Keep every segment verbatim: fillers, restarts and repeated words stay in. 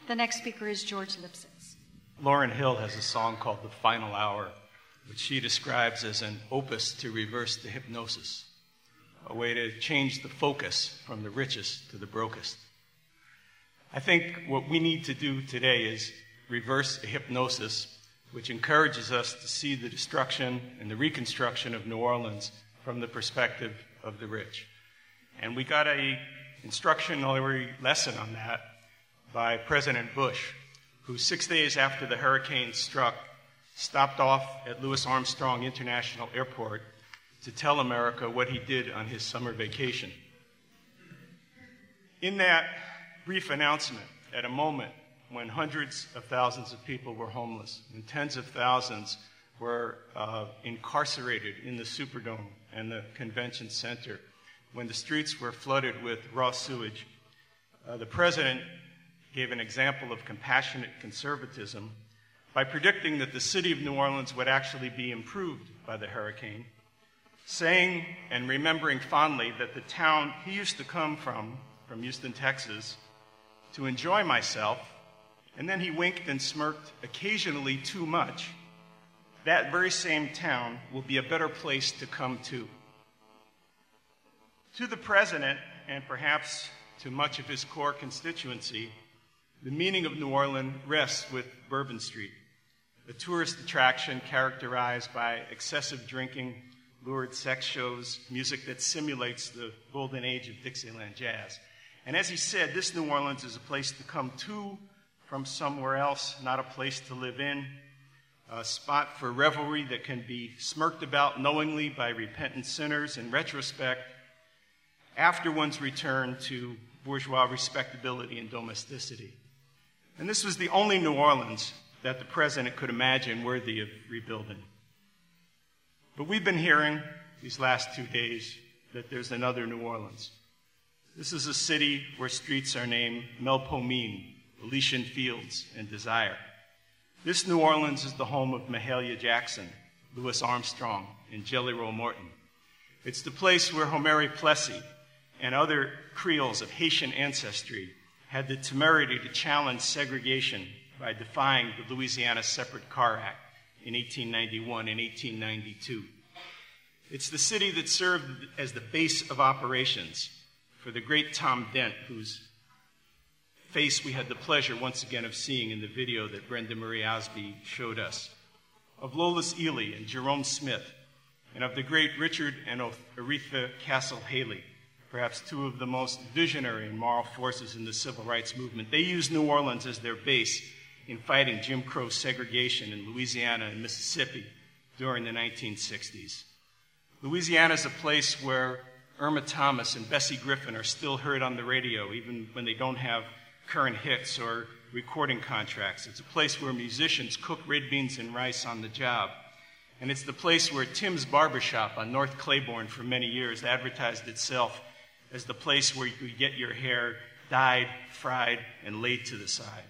The next speaker is George Lipsitz. Lauryn Hill has a song called The Final Hour, which she describes as an opus to reverse the hypnosis, a way to change the focus from the richest to the brokest. I think what we need to do today is reverse a hypnosis which encourages us to see the destruction and the reconstruction of New Orleans from the perspective of the rich. And we got a instructional lesson on that by President Bush, who six days after the hurricane struck, stopped off at Louis Armstrong International Airport to tell America what he did on his summer vacation. In that brief announcement, at a moment when hundreds of thousands of people were homeless and tens of thousands were uh, incarcerated in the Superdome and the convention center, when the streets were flooded with raw sewage, uh, the president gave an example of compassionate conservatism by predicting that the city of New Orleans would actually be improved by the hurricane, saying and remembering fondly that the town he used to come from, from Houston, Texas, to enjoy myself, and then he winked and smirked occasionally too much, that very same town will be a better place to come to. To the president, and perhaps to much of his core constituency, the meaning of New Orleans rests with Bourbon Street, a tourist attraction characterized by excessive drinking, lurid sex shows, music that simulates the golden age of Dixieland jazz. And as he said, this New Orleans is a place to come to from somewhere else, not a place to live in, a spot for revelry that can be smirked about knowingly by repentant sinners in retrospect after one's return to bourgeois respectability and domesticity. And this was the only New Orleans that the president could imagine worthy of rebuilding. But we've been hearing these last two days that there's another New Orleans. This is a city where streets are named Melpomene, Elysian Fields, and Desire. This New Orleans is the home of Mahalia Jackson, Louis Armstrong, and Jelly Roll Morton. It's the place where Homère Plessy and other Creoles of Haitian ancestry had the temerity to challenge segregation by defying the Louisiana Separate Car Act in eighteen ninety-one and eighteen ninety-two. It's the city that served as the base of operations for the great Tom Dent, whose face we had the pleasure once again of seeing in the video that Brenda Marie Osby showed us, of Lolis Ely and Jerome Smith, and of the great Richard and Aretha Castle Haley, perhaps two of the most visionary and moral forces in the civil rights movement. They used New Orleans as their base in fighting Jim Crow segregation in Louisiana and Mississippi during the nineteen sixties. Louisiana is a place where Irma Thomas and Bessie Griffin are still heard on the radio, even when they don't have current hits or recording contracts. It's a place where musicians cook red beans and rice on the job. And it's the place where Tim's Barbershop on North Claiborne for many years advertised itself as the place where you could get your hair dyed, fried, and laid to the side.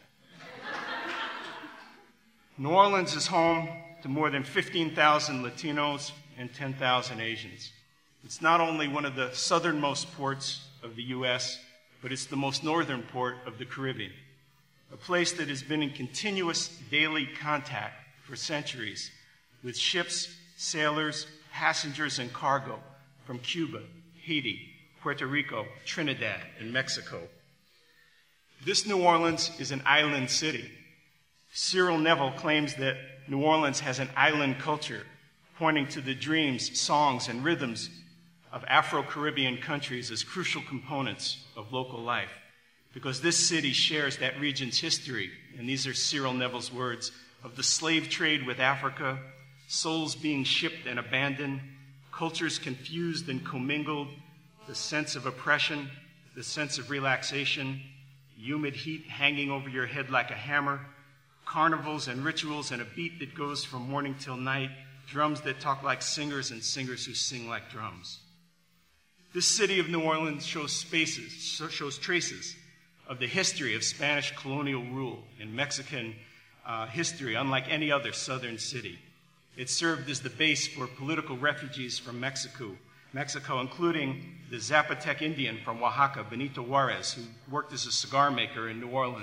New Orleans is home to more than fifteen thousand Latinos and ten thousand Asians. It's not only one of the southernmost ports of the U S, but it's the most northern port of the Caribbean, a place that has been in continuous daily contact for centuries with ships, sailors, passengers, and cargo from Cuba, Haiti, Puerto Rico, Trinidad, and Mexico. This New Orleans is an island city. Cyril Neville claims that New Orleans has an island culture, pointing to the dreams, songs, and rhythms of Afro-Caribbean countries as crucial components of local life, because this city shares that region's history, and these are Cyril Neville's words, of the slave trade with Africa, souls being shipped and abandoned, cultures confused and commingled, the sense of oppression, the sense of relaxation, humid heat hanging over your head like a hammer, carnivals and rituals and a beat that goes from morning till night, drums that talk like singers and singers who sing like drums. This city of New Orleans shows spaces, shows traces of the history of Spanish colonial rule and Mexican uh, history, unlike any other southern city. It served as the base for political refugees from Mexico, Mexico, including the Zapotec Indian from Oaxaca, Benito Juarez, who worked as a cigar maker in New Orleans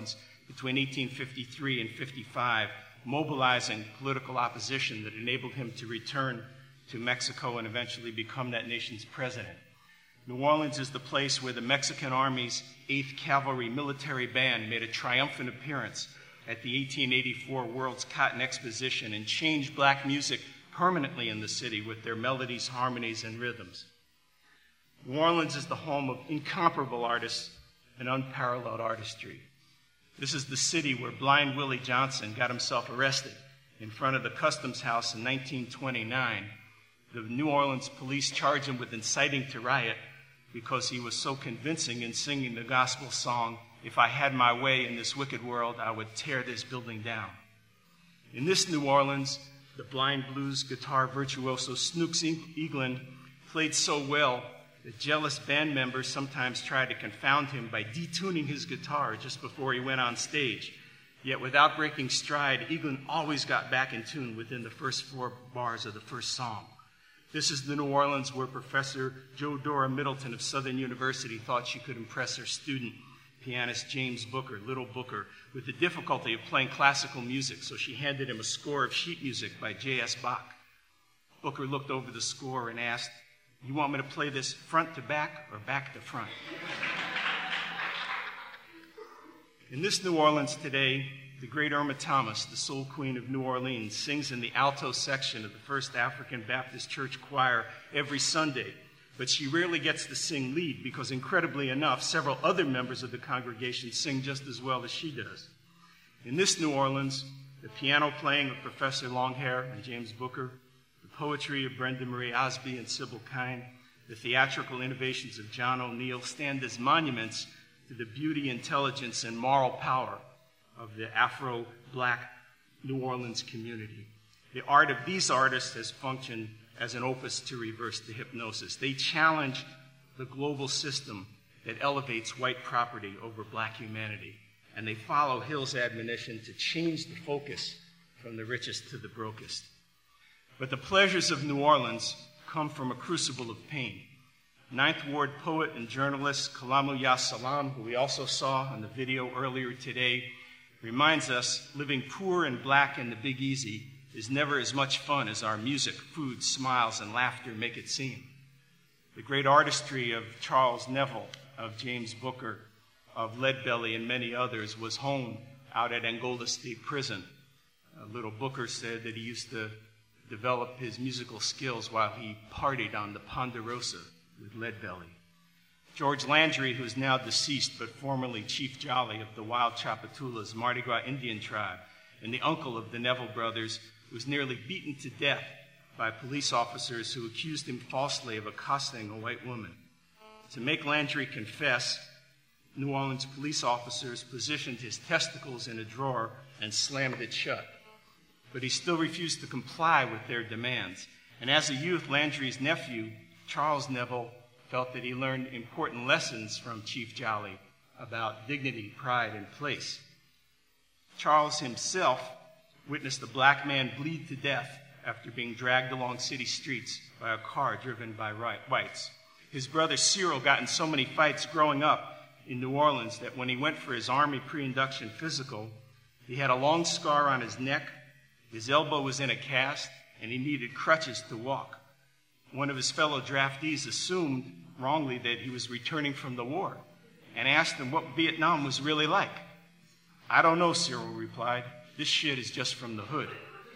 between eighteen fifty-three and fifty-five, mobilizing political opposition that enabled him to return to Mexico and eventually become that nation's president. New Orleans is the place where the Mexican Army's eighth Cavalry Military Band made a triumphant appearance at the eighteen eighty-four World's Cotton Exposition and changed black music permanently in the city with their melodies, harmonies, and rhythms. New Orleans is the home of incomparable artists and unparalleled artistry. This is the city where Blind Willie Johnson got himself arrested in front of the Customs House in nineteen twenty-nine. The New Orleans police charged him with inciting to riot because he was so convincing in singing the gospel song, "If I had my way in this wicked world, I would tear this building down." In this New Orleans, the blind blues guitar virtuoso Snooks Eaglin played so well that jealous band members sometimes tried to confound him by detuning his guitar just before he went on stage. Yet without breaking stride, Eaglin always got back in tune within the first four bars of the first song. This is the New Orleans where Professor Jo Dora Middleton of Southern University thought she could impress her student, pianist James Booker, Little Booker, with the difficulty of playing classical music, so she handed him a score of sheet music by J S Bach. Booker looked over the score and asked, "You want me to play this front to back or back to front?" In this New Orleans today, the great Irma Thomas, the soul queen of New Orleans, sings in the alto section of the First African Baptist Church Choir every Sunday, but she rarely gets to sing lead because, incredibly enough, several other members of the congregation sing just as well as she does. In this New Orleans, the piano playing of Professor Longhair and James Booker, the poetry of Brenda Marie Osby and Sybil Kine, the theatrical innovations of John O'Neill stand as monuments to the beauty, intelligence, and moral power of the Afro-Black New Orleans community. The art of these artists has functioned as an opus to reverse the hypnosis. They challenge the global system that elevates white property over black humanity, and they follow Hill's admonition to change the focus from the richest to the brokest. But the pleasures of New Orleans come from a crucible of pain. Ninth Ward poet and journalist Kalamu Ya Salam, who we also saw on the video earlier today, reminds us living poor and black in the Big Easy is never as much fun as our music, food, smiles, and laughter make it seem. The great artistry of Charles Neville, of James Booker, of Leadbelly, and many others was honed out at Angola State Prison. Uh, Little Booker said that he used to develop his musical skills while he partied on the Ponderosa with Leadbelly. George Landry, who is now deceased but formerly Chief Jolly of the Wild Chapatulas Mardi Gras Indian tribe, and the uncle of the Neville brothers, was nearly beaten to death by police officers who accused him falsely of accosting a white woman. To make Landry confess, New Orleans police officers positioned his testicles in a drawer and slammed it shut. But he still refused to comply with their demands. And as a youth, Landry's nephew, Charles Neville, felt that he learned important lessons from Chief Jolly about dignity, pride, and place. Charles himself witnessed a black man bleed to death after being dragged along city streets by a car driven by whites. His brother Cyril got in so many fights growing up in New Orleans that when he went for his Army pre-induction physical, he had a long scar on his neck, his elbow was in a cast, and he needed crutches to walk. One of his fellow draftees assumed wrongly that he was returning from the war and asked him what Vietnam was really like. "I don't know," Cyril replied. "This shit is just from the hood."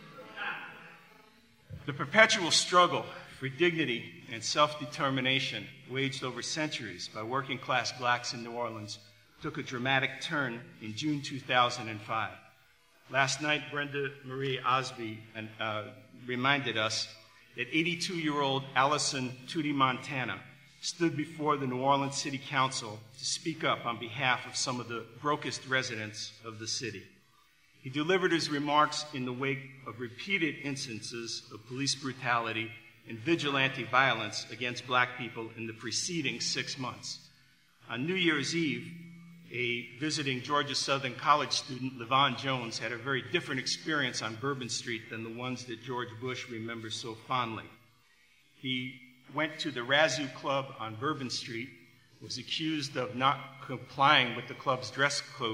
The perpetual struggle for dignity and self-determination waged over centuries by working-class blacks in New Orleans took a dramatic turn in June two thousand five. Last night, Brenda Marie Osby uh, reminded us that eighty-two-year-old Allison Tootie Montana stood before the New Orleans City Council to speak up on behalf of some of the brokest residents of the city. He delivered his remarks in the wake of repeated instances of police brutality and vigilante violence against black people in the preceding six months. On New Year's Eve, a visiting Georgia Southern College student, Levon Jones, had a very different experience on Bourbon Street than the ones that George Bush remembers so fondly. He went to the Razoo Club on Bourbon Street, was accused of not complying with the club's dress code,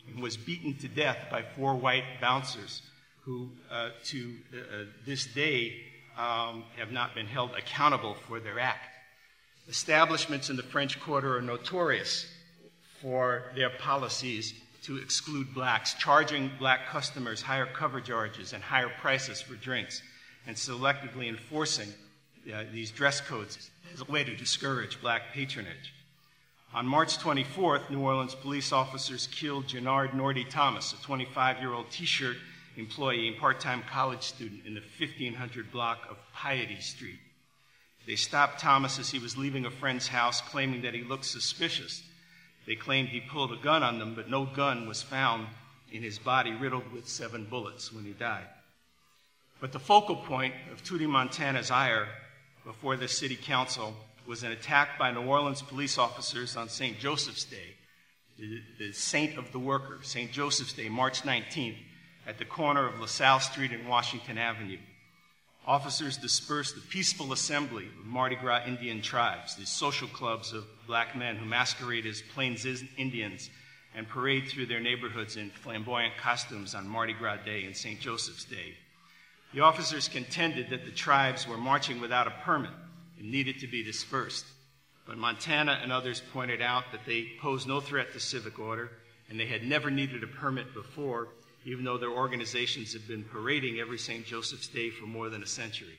and was beaten to death by four white bouncers who, uh, to uh, this day, um, have not been held accountable for their act. Establishments in the French Quarter are notorious for their policies to exclude blacks, charging black customers higher cover charges and higher prices for drinks, and selectively enforcing uh, these dress codes as a way to discourage black patronage. On March twenty-fourth, New Orleans police officers killed Jannard Nordy Thomas, a twenty-five-year-old T-shirt employee and part-time college student in the fifteen hundred block of Piety Street. They stopped Thomas as he was leaving a friend's house, claiming that he looked suspicious. They claimed he pulled a gun on them, but no gun was found in his body, riddled with seven bullets when he died. But the focal point of Tootie Montana's ire before the city council was an attack by New Orleans police officers on Saint Joseph's Day, the, the saint of the worker, Saint Joseph's Day, March nineteenth, at the corner of LaSalle Street and Washington Avenue. Officers dispersed the peaceful assembly of Mardi Gras Indian tribes, these social clubs of black men who masquerade as Plains Indians and parade through their neighborhoods in flamboyant costumes on Mardi Gras Day and Saint Joseph's Day. The officers contended that the tribes were marching without a permit and needed to be dispersed. But Montana and others pointed out that they posed no threat to civic order and they had never needed a permit before, even though their organizations have been parading every Saint Joseph's Day for more than a century.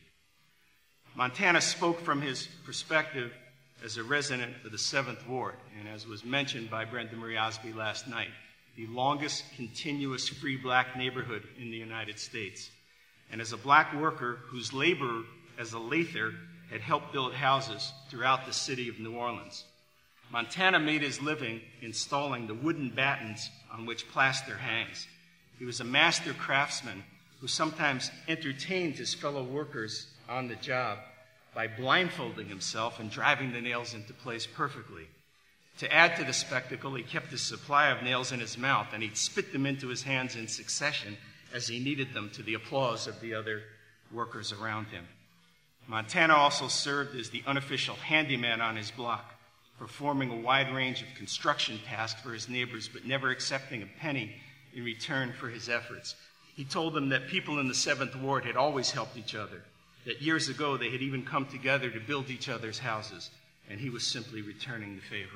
Montana spoke from his perspective as a resident of the seventh Ward, and as was mentioned by Brenda Marie Osby last night, the longest continuous free black neighborhood in the United States. And as a black worker whose labor as a lather had helped build houses throughout the city of New Orleans. Montana made his living installing the wooden battens on which plaster hangs. He was a master craftsman who sometimes entertained his fellow workers on the job by blindfolding himself and driving the nails into place perfectly. To add to the spectacle, he kept his supply of nails in his mouth, and he'd spit them into his hands in succession as he needed them, to the applause of the other workers around him. Montana also served as the unofficial handyman on his block, performing a wide range of construction tasks for his neighbors, but never accepting a penny in return for his efforts. He told them that people in the seventh Ward had always helped each other, that years ago they had even come together to build each other's houses, and he was simply returning the favor.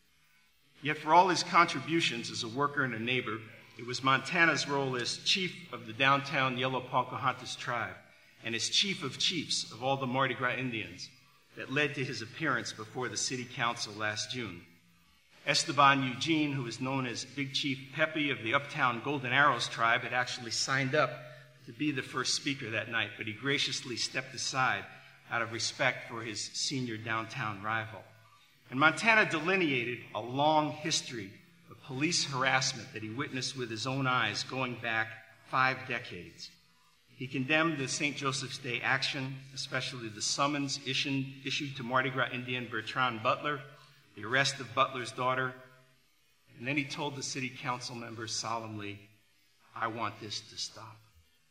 Yet for all his contributions as a worker and a neighbor, it was Montana's role as chief of the downtown Yellow Pocahontas tribe and as chief of chiefs of all the Mardi Gras Indians that led to his appearance before the city council last June. Esteban Eugene, who is known as Big Chief Pepe of the Uptown Golden Arrows tribe, had actually signed up to be the first speaker that night, but he graciously stepped aside out of respect for his senior downtown rival. And Montana delineated a long history of police harassment that he witnessed with his own eyes going back five decades. He condemned the Saint Joseph's Day action, especially the summons issued, issued to Mardi Gras Indian Bertrand Butler, the arrest of Butler's daughter, and then he told the city council members solemnly, "I want this to stop."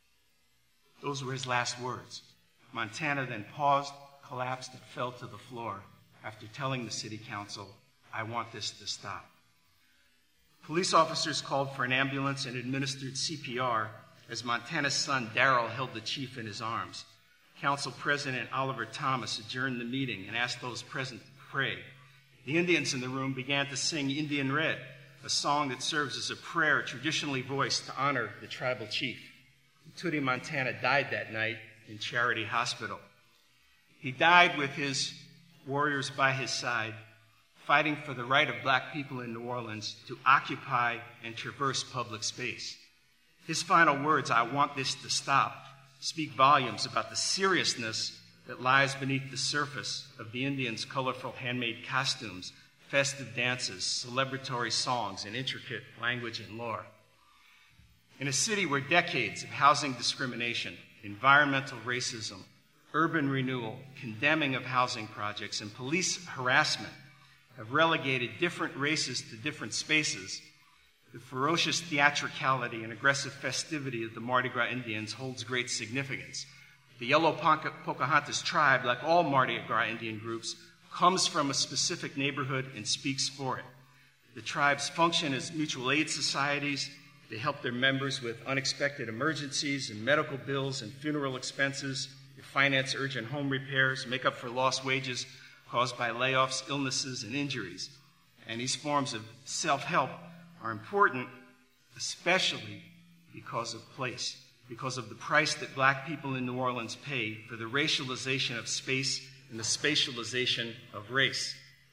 Those were his last words. Montana then paused, collapsed, and fell to the floor after telling the city council, "I want this to stop." Police officers called for an ambulance and administered C P R as Montana's son, Darrell, held the chief in his arms. Council President Oliver Thomas adjourned the meeting and asked those present to pray. The Indians in the room began to sing Indian Red, a song that serves as a prayer traditionally voiced to honor the tribal chief. Tootie Montana died that night in Charity Hospital. He died with his warriors by his side, fighting for the right of black people in New Orleans to occupy and traverse public space. His final words, "I want this to stop," speak volumes about the seriousness that lies beneath the surface of the Indians' colorful handmade costumes, festive dances, celebratory songs, and intricate language and lore. In a city where decades of housing discrimination, environmental racism, urban renewal, condemning of housing projects, and police harassment have relegated different races to different spaces, the ferocious theatricality and aggressive festivity of the Mardi Gras Indians holds great significance. The Yellow Pocahontas tribe, like all Mardi Gras Indian groups, comes from a specific neighborhood and speaks for it. The tribes function as mutual aid societies. They help their members with unexpected emergencies and medical bills and funeral expenses. They finance urgent home repairs, make up for lost wages caused by layoffs, illnesses, and injuries. And these forms of self-help are important, especially because of place, because of the price that black people in New Orleans pay for the racialization of space and the spatialization of race.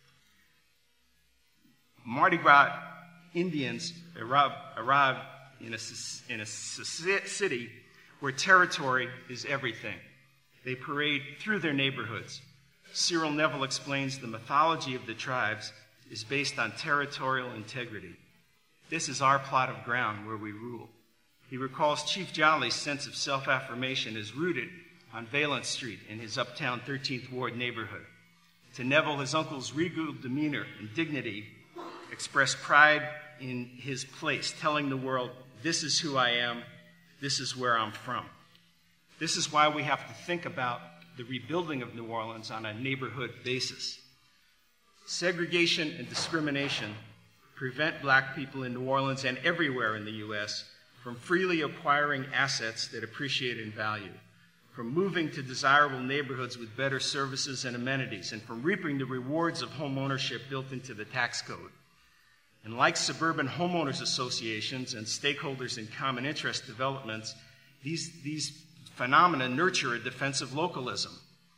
Mardi Gras Indians arrived, arrived in, a, in a city where territory is everything. They parade through their neighborhoods. Cyril Neville explains the mythology of the tribes is based on territorial integrity. This is our plot of ground where we rule. He recalls Chief Jolly's sense of self-affirmation is rooted on Valence Street in his uptown thirteenth Ward neighborhood. To Neville, his uncle's regal demeanor and dignity expressed pride in his place, telling the world, this is who I am, this is where I'm from. This is why we have to think about the rebuilding of New Orleans on a neighborhood basis. Segregation and discrimination prevent black people in New Orleans and everywhere in the U S from freely acquiring assets that appreciate in value, from moving to desirable neighborhoods with better services and amenities, and from reaping the rewards of home ownership built into the tax code. And like suburban homeowners associations and stakeholders in common interest developments, these, these phenomena nurture a defensive localism.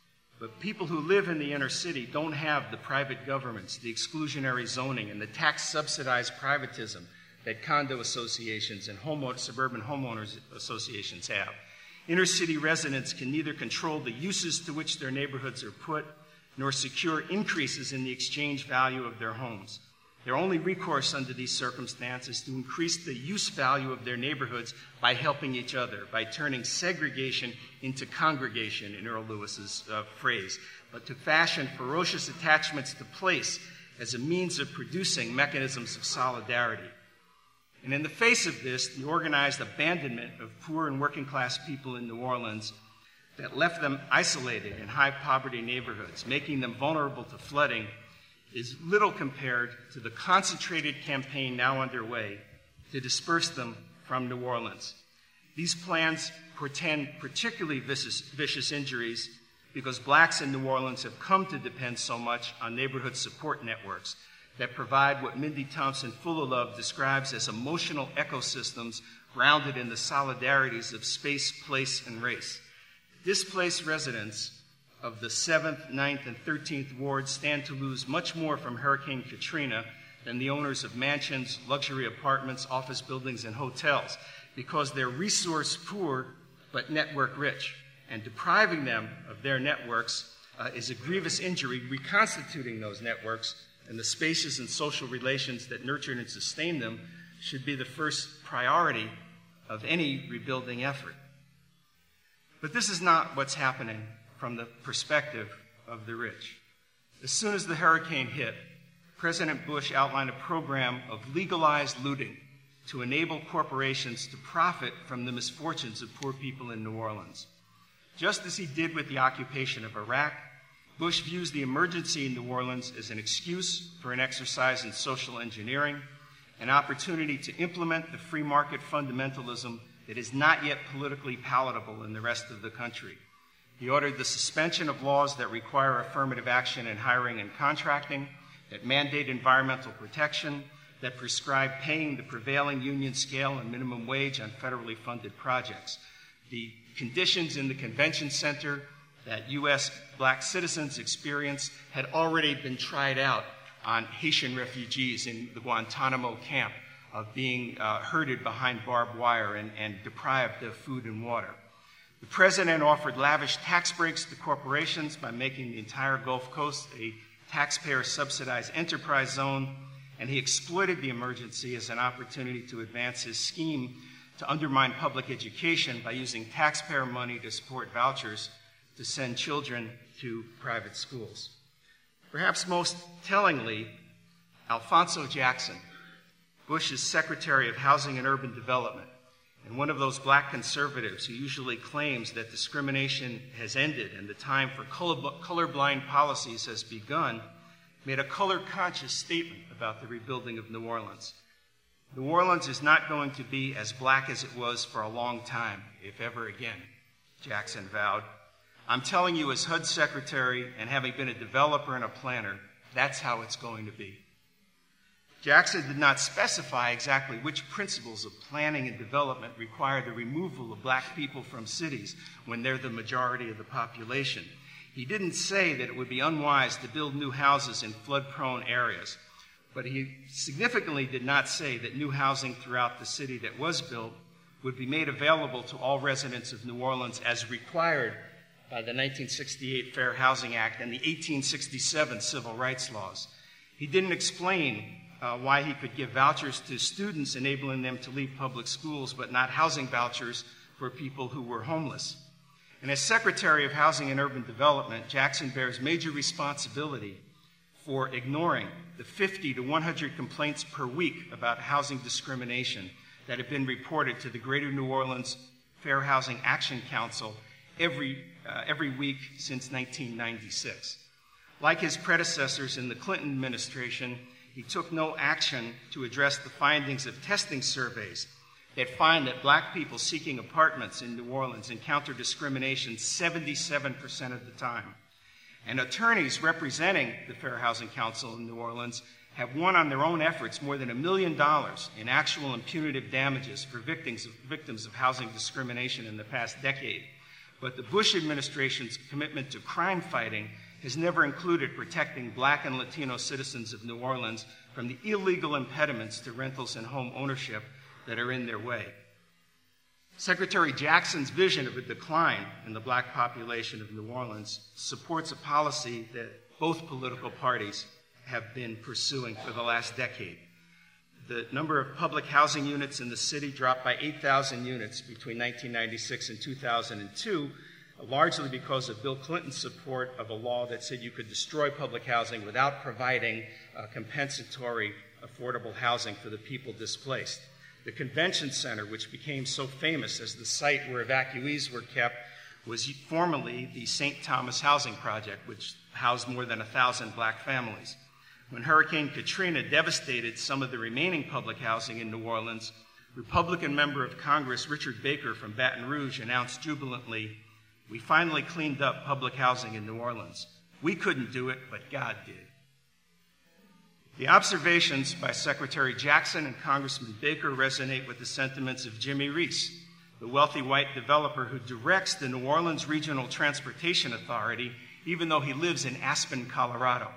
But people who live in the inner city don't have the private governments, the exclusionary zoning, and the tax-subsidized privatism that condo associations and home, suburban homeowners associations have. Inner city residents can neither control the uses to which their neighborhoods are put, nor secure increases in the exchange value of their homes. Their only recourse under these circumstances is to increase the use value of their neighborhoods by helping each other, by turning segregation into congregation, in Earl Lewis's uh, phrase, but to fashion ferocious attachments to place as a means of producing mechanisms of solidarity. And in the face of this, the organized abandonment of poor and working class people in New Orleans that left them isolated in high poverty neighborhoods, making them vulnerable to flooding, is little compared to the concentrated campaign now underway to disperse them from New Orleans. These plans portend particularly vicious, vicious injuries because blacks in New Orleans have come to depend so much on neighborhood support networks that provide what Mindy Thompson Fullilove describes as emotional ecosystems grounded in the solidarities of space, place, and race. Displaced residents of the seventh, ninth, and thirteenth wards stand to lose much more from Hurricane Katrina than the owners of mansions, luxury apartments, office buildings, and hotels, because they're resource poor but network rich. And depriving them of their networks uh, is a grievous injury. Reconstituting those networks and the spaces and social relations that nurtured and sustained them should be the first priority of any rebuilding effort. But this is not what's happening from the perspective of the rich. As soon as the hurricane hit, President Bush outlined a program of legalized looting to enable corporations to profit from the misfortunes of poor people in New Orleans. Just as he did with the occupation of Iraq, Bush views the emergency in New Orleans as an excuse for an exercise in social engineering, an opportunity to implement the free market fundamentalism that is not yet politically palatable in the rest of the country. He ordered the suspension of laws that require affirmative action in hiring and contracting, that mandate environmental protection, that prescribe paying the prevailing union scale and minimum wage on federally funded projects. The conditions in the convention center that U S black citizens experienced had already been tried out on Haitian refugees in the Guantanamo camp, of being uh, herded behind barbed wire and, and deprived of food and water. The president offered lavish tax breaks to corporations by making the entire Gulf Coast a taxpayer-subsidized enterprise zone, and he exploited the emergency as an opportunity to advance his scheme to undermine public education by using taxpayer money to support vouchers to send children to private schools. Perhaps most tellingly, Alphonso Jackson, Bush's Secretary of Housing and Urban Development, and one of those black conservatives who usually claims that discrimination has ended and the time for colorblind policies has begun, made a color-conscious statement about the rebuilding of New Orleans. New Orleans is not going to be as black as it was for a long time, if ever again, Jackson vowed. I'm telling you, as H U D secretary and having been a developer and a planner, that's how it's going to be. Jackson did not specify exactly which principles of planning and development require the removal of black people from cities when they're the majority of the population. He didn't say that it would be unwise to build new houses in flood-prone areas, but he significantly did not say that new housing throughout the city that was built would be made available to all residents of New Orleans as required by the nineteen sixty-eight Fair Housing Act and the eighteen sixty-seven Civil Rights Laws. He didn't explain uh, why he could give vouchers to students, enabling them to leave public schools, but not housing vouchers for people who were homeless. And as Secretary of Housing and Urban Development, Jackson bears major responsibility for ignoring the fifty to one hundred complaints per week about housing discrimination that have been reported to the Greater New Orleans Fair Housing Action Council every, uh, every week since nineteen ninety-six. Like his predecessors in the Clinton administration, he took no action to address the findings of testing surveys that find that black people seeking apartments in New Orleans encounter discrimination seventy-seven percent of the time. And attorneys representing the Fair Housing Council in New Orleans have won on their own efforts more than a million dollars in actual and punitive damages for victims of, victims of housing discrimination in the past decade. But the Bush administration's commitment to crime fighting has never included protecting black and Latino citizens of New Orleans from the illegal impediments to rentals and home ownership that are in their way. Secretary Jackson's vision of a decline in the black population of New Orleans supports a policy that both political parties have been pursuing for the last decade. The number of public housing units in the city dropped by eight thousand units between nineteen ninety-six and two thousand two, largely because of Bill Clinton's support of a law that said you could destroy public housing without providing uh, compensatory affordable housing for the people displaced. The convention center, which became so famous as the site where evacuees were kept, was formerly the Saint Thomas Housing Project, which housed more than a thousand black families. When Hurricane Katrina devastated some of the remaining public housing in New Orleans, Republican member of Congress Richard Baker from Baton Rouge announced jubilantly, "We finally cleaned up public housing in New Orleans. We couldn't do it, but God did." The observations by Secretary Jackson and Congressman Baker resonate with the sentiments of Jimmy Reese, the wealthy white developer who directs the New Orleans Regional Transportation Authority, even though he lives in Aspen, Colorado.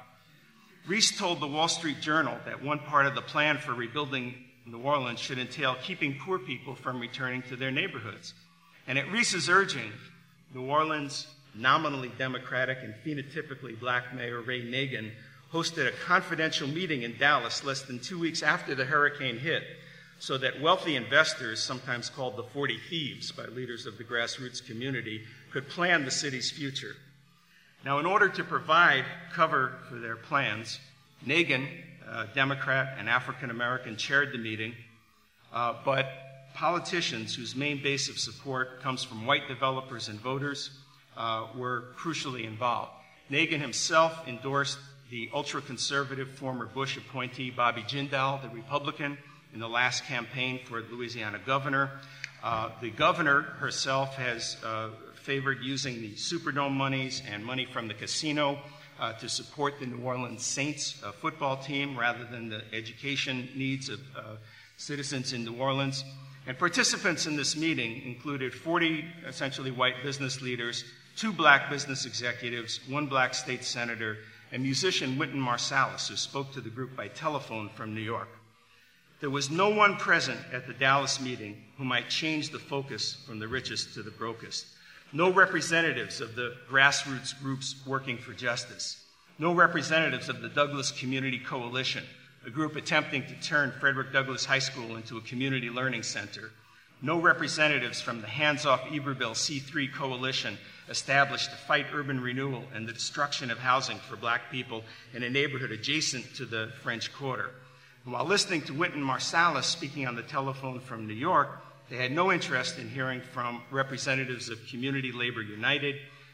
Reese told the Wall Street Journal that one part of the plan for rebuilding New Orleans should entail keeping poor people from returning to their neighborhoods. And at Reese's urging, New Orleans' nominally Democratic and phenotypically black Mayor Ray Nagin hosted a confidential meeting in Dallas less than two weeks after the hurricane hit, so that wealthy investors, sometimes called the forty thieves by leaders of the grassroots community, could plan the city's future. Now, in order to provide cover for their plans, Nagin, a Democrat and African-American, chaired the meeting, uh, but politicians whose main base of support comes from white developers and voters uh, were crucially involved. Nagin himself endorsed the ultra-conservative former Bush appointee Bobby Jindal, the Republican, in the last campaign for Louisiana governor. Uh, the governor herself has uh, favored using the Superdome monies and money from the casino uh, to support the New Orleans Saints uh, football team rather than the education needs of uh, citizens in New Orleans. And participants in this meeting included forty essentially white business leaders, two black business executives, one black state senator, and musician Wynton Marsalis, who spoke to the group by telephone from New York. There was no one present at the Dallas meeting who might change the focus from the richest to the brokest. No representatives of the grassroots groups working for justice. No representatives of the Douglas Community Coalition, a group attempting to turn Frederick Douglass High School into a community learning center. No representatives from the Hands Off Iberville C three coalition established to fight urban renewal and the destruction of housing for black people in a neighborhood adjacent to the French Quarter. And while listening to Wynton Marsalis speaking on the telephone from New York, they had no interest in hearing from representatives of Community Labor United,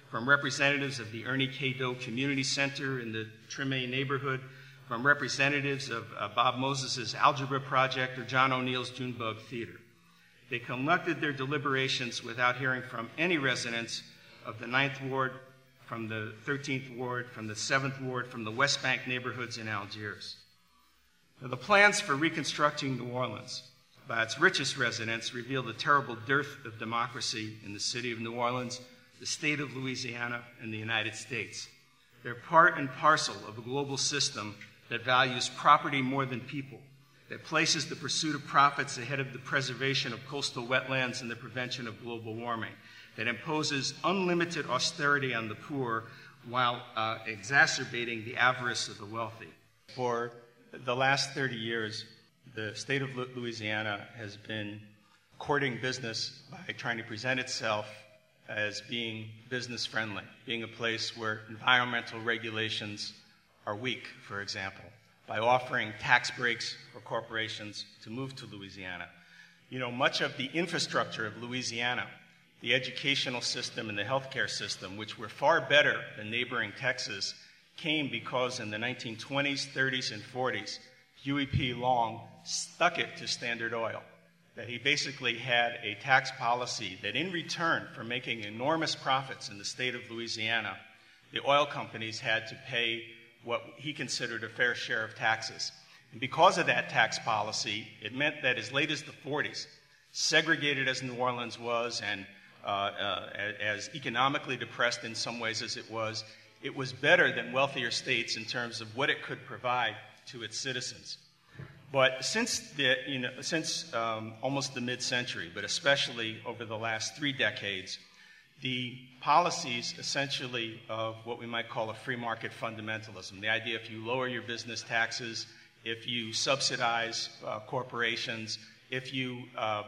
from representatives of the Ernie K. Doe Community Center in the Treme neighborhood, from representatives of uh, Bob Moses' Algebra Project or John O'Neill's Junebug Theater. They conducted their deliberations without hearing from any residents of the ninth Ward, from the thirteenth Ward, from the seventh Ward, from the West Bank neighborhoods in Algiers. Now, the plans for reconstructing New Orleans by its richest residents reveal the terrible dearth of democracy in the city of New Orleans, the state of Louisiana, and the United States. They're part and parcel of a global system that values property more than people, that places the pursuit of profits ahead of the preservation of coastal wetlands and the prevention of global warming, that imposes unlimited austerity on the poor while uh, exacerbating the avarice of the wealthy. For the last thirty years, the state of Louisiana has been courting business by trying to present itself as being business friendly, being a place where environmental regulations are weak, for example, by offering tax breaks for corporations to move to Louisiana. You know, much of the infrastructure of Louisiana, the educational system and the healthcare system, which were far better than neighboring Texas, came because in the nineteen twenties, thirties, and forties, Huey P. Long stuck it to Standard Oil, that he basically had a tax policy that in return for making enormous profits in the state of Louisiana, the oil companies had to pay what he considered a fair share of taxes. And because of that tax policy, it meant that as late as the forties, segregated as New Orleans was and uh, uh, as economically depressed in some ways as it was, it was better than wealthier states in terms of what it could provide to its citizens. But since, the, you know, since um, almost the mid-century, but especially over the last three decades, the policies essentially of what we might call a free market fundamentalism, the idea if you lower your business taxes, if you subsidize uh, corporations, if you uh,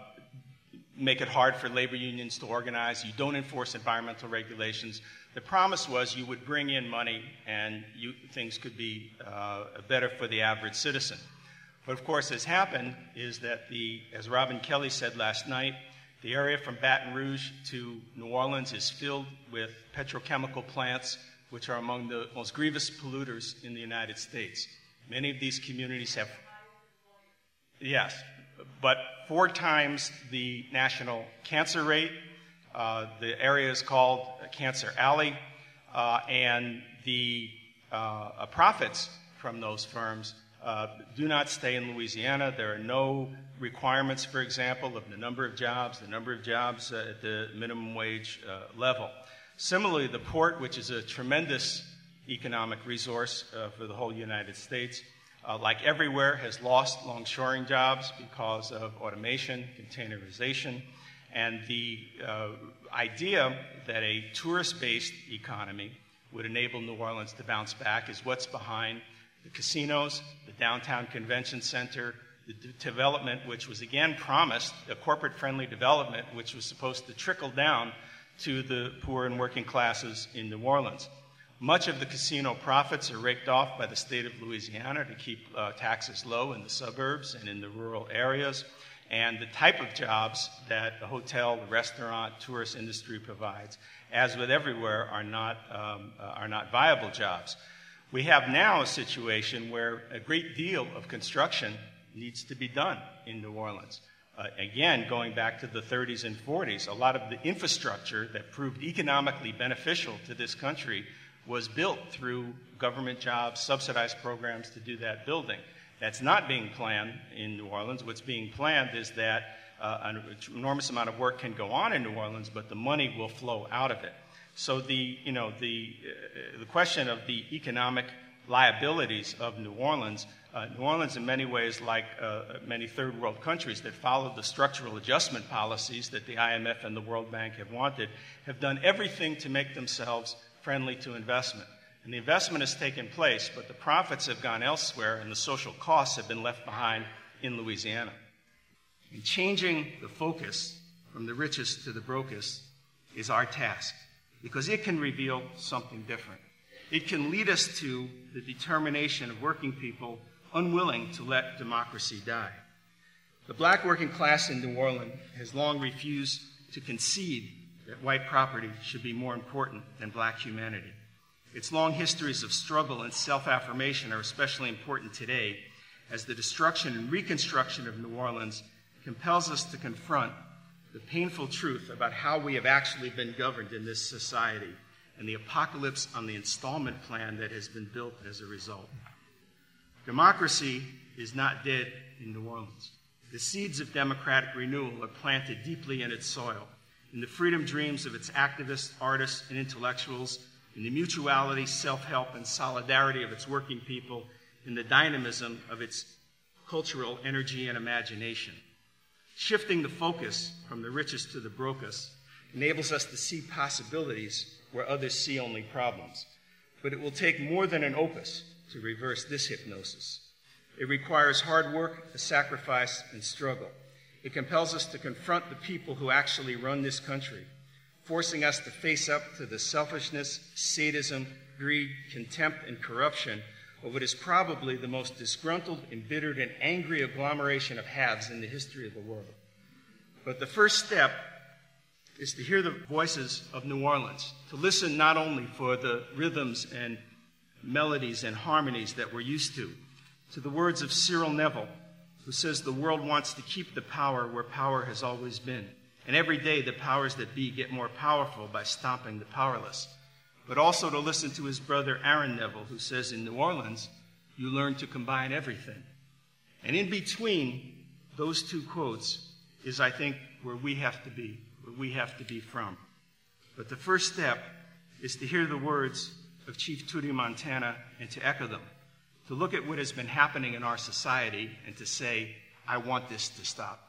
make it hard for labor unions to organize, you don't enforce environmental regulations, the promise was you would bring in money and you, things could be uh, better for the average citizen. But of course, has happened is that the, as Robin Kelly said last night, the area from Baton Rouge to New Orleans is filled with petrochemical plants, which are among the most grievous polluters in the United States. Many of these communities have, yes, but four times the national cancer rate. Uh, the area is called Cancer Alley, uh, and the uh, profits from those firms Uh, do not stay in Louisiana. There are no requirements, for example, of the number of jobs, the number of jobs uh, at the minimum wage uh, level. Similarly, the port, which is a tremendous economic resource uh, for the whole United States, uh, like everywhere, has lost longshoring jobs because of automation, containerization, and the uh, idea that a tourist-based economy would enable New Orleans to bounce back is what's behind the casinos, the downtown convention center, the d- development which was again promised, a corporate-friendly development which was supposed to trickle down to the poor and working classes in New Orleans. Much of the casino profits are raked off by the state of Louisiana to keep uh, taxes low in the suburbs and in the rural areas, and the type of jobs that the hotel, the restaurant, tourist industry provides, as with everywhere, are not, um, uh, are not viable jobs. We have now a situation where a great deal of construction needs to be done in New Orleans. Uh, again, going back to the thirties and forties, a lot of the infrastructure that proved economically beneficial to this country was built through government jobs, subsidized programs to do that building. That's not being planned in New Orleans. What's being planned is that uh, an enormous amount of work can go on in New Orleans, but the money will flow out of it. So the, you know, the, uh, the question of the economic liabilities of New Orleans, uh, New Orleans in many ways, like uh, many third world countries that followed the structural adjustment policies that the I M F and the World Bank have wanted, have done everything to make themselves friendly to investment. And the investment has taken place, but the profits have gone elsewhere and the social costs have been left behind in Louisiana. And changing the focus from the richest to the brokest is our task, because it can reveal something different. It can lead us to the determination of working people unwilling to let democracy die. The black working class in New Orleans has long refused to concede that white property should be more important than black humanity. Its long histories of struggle and self-affirmation are especially important today, as the destruction and reconstruction of New Orleans compels us to confront the painful truth about how we have actually been governed in this society and the apocalypse on the installment plan that has been built as a result. Democracy is not dead in New Orleans. The seeds of democratic renewal are planted deeply in its soil, in the freedom dreams of its activists, artists, and intellectuals, in the mutuality, self-help, and solidarity of its working people, in the dynamism of its cultural energy and imagination. Shifting the focus from the richest to the brokest enables us to see possibilities where others see only problems. But it will take more than an opus to reverse this hypnosis. It requires hard work, a sacrifice, and struggle. It compels us to confront the people who actually run this country, forcing us to face up to the selfishness, sadism, greed, contempt, and corruption of what is probably the most disgruntled, embittered, and angry agglomeration of haves in the history of the world. But the first step is to hear the voices of New Orleans, to listen not only for the rhythms and melodies and harmonies that we're used to, to the words of Cyril Neville, who says the world wants to keep the power where power has always been. And every day the powers that be get more powerful by stomping the powerless. But also to listen to his brother Aaron Neville, who says in New Orleans, you learn to combine everything. And in between those two quotes is, I think, where we have to be, where we have to be from. But the first step is to hear the words of Chief Tootie Montana and to echo them, to look at what has been happening in our society and to say, I want this to stop.